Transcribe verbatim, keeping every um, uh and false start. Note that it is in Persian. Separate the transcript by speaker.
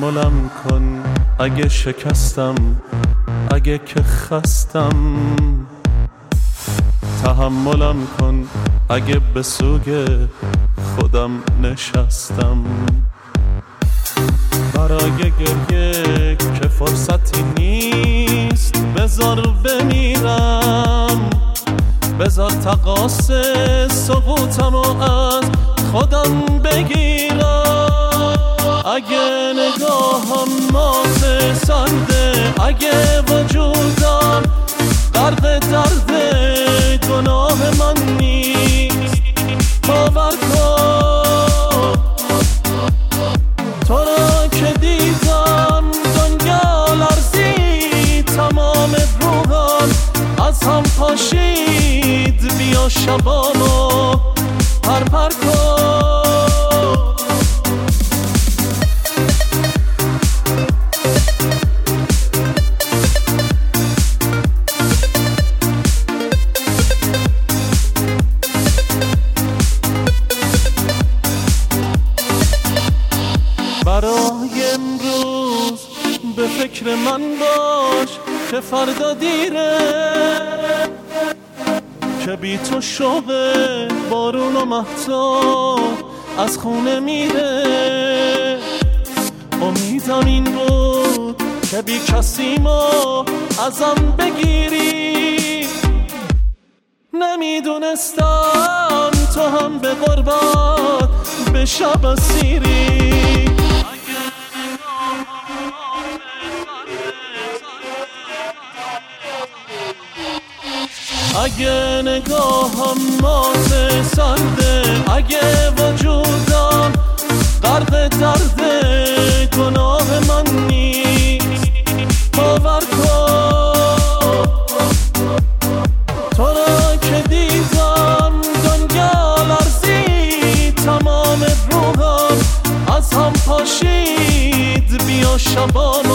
Speaker 1: تحملم کن اگه شکستم، اگه که خستم. تحملم کن اگه به سوگ خودم نشستم. برای گریه که فرصتی نیست، بذار بمیرم، بذار تقاص سقوطمو از خودم بگیرم. اگه نگاهم مات سرده، اگه وجودم غرق درد گناه من نیست، باور کن تو را که دیدم دنیا لرزید، تمام روحم از هم پاشید. بیا شبامو پر پر کن. برای امروز به فکر من باش که فردا دیره، که بی تو شوق بارون و مهتاب از خونه میره. امیدم این بود که بی کسیمو ازم بگیری، نمیدونستم تو هم به غربت به شب اسیری. اگه نگاهم مات سرده، اگه وجودم غرق درد گناه من نیست، باور کن تو را که دیدم دنیا لرزید، تمام روحم از هم پاشید. بیا شبان